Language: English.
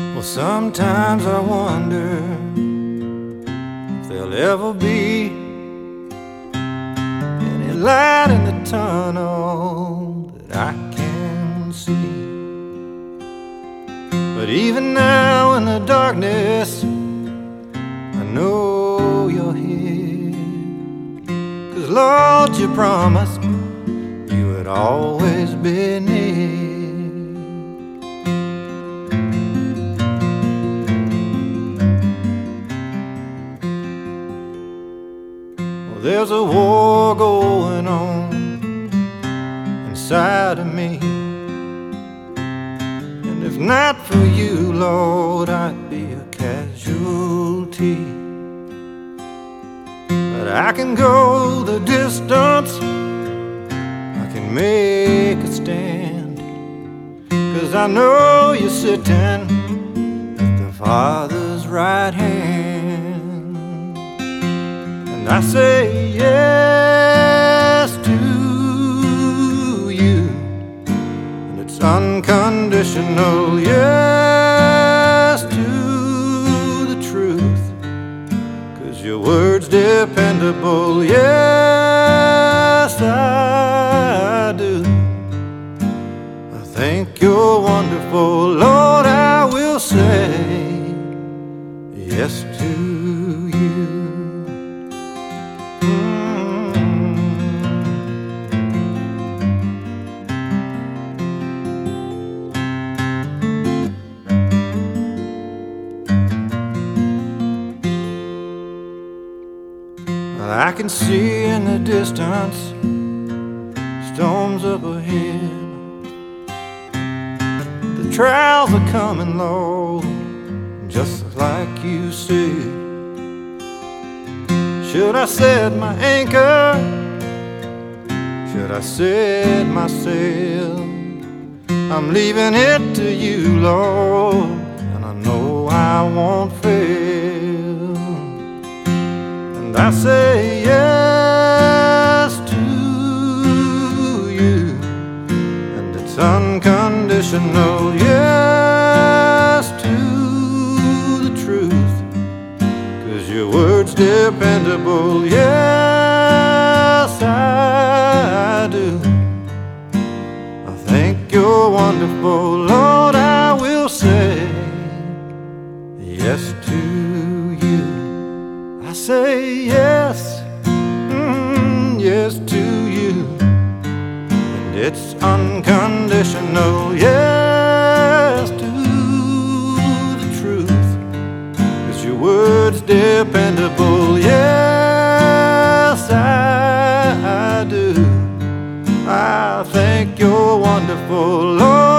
Well, sometimes I wonder if there'll ever be any light in the tunnel that I can see. But even now in the darkness, I know you're here. 'Cause Lord, you promised you would always be near. There's a war going on inside of me, and if not for you, Lord, I'd be a casualty. But I can go the distance, I can make a stand, 'cause I know you're sitting at the Father's right hand. I say yes to you, and it's unconditional. Yes to the truth, 'cause your word's dependable. Yes, I do. I think you're wonderful, Lord. I will say yes to you. I can see in the distance storms up ahead. The trials are coming, Lord, just like you said. Should I set my anchor? Should I set my sail? I'm leaving it to you, Lord, and I know I won't fail. And I say yes to you, and it's unconditional. Yes to the truth, 'cause your word's dependable. Yes, I do. I think you're wonderful, Lord. I will say yes to you. I say yes, yes to you, and it's unconditional. Yes to the truth, 'cause your word's dependable. Yes, I do. I think you're wonderful, Lord.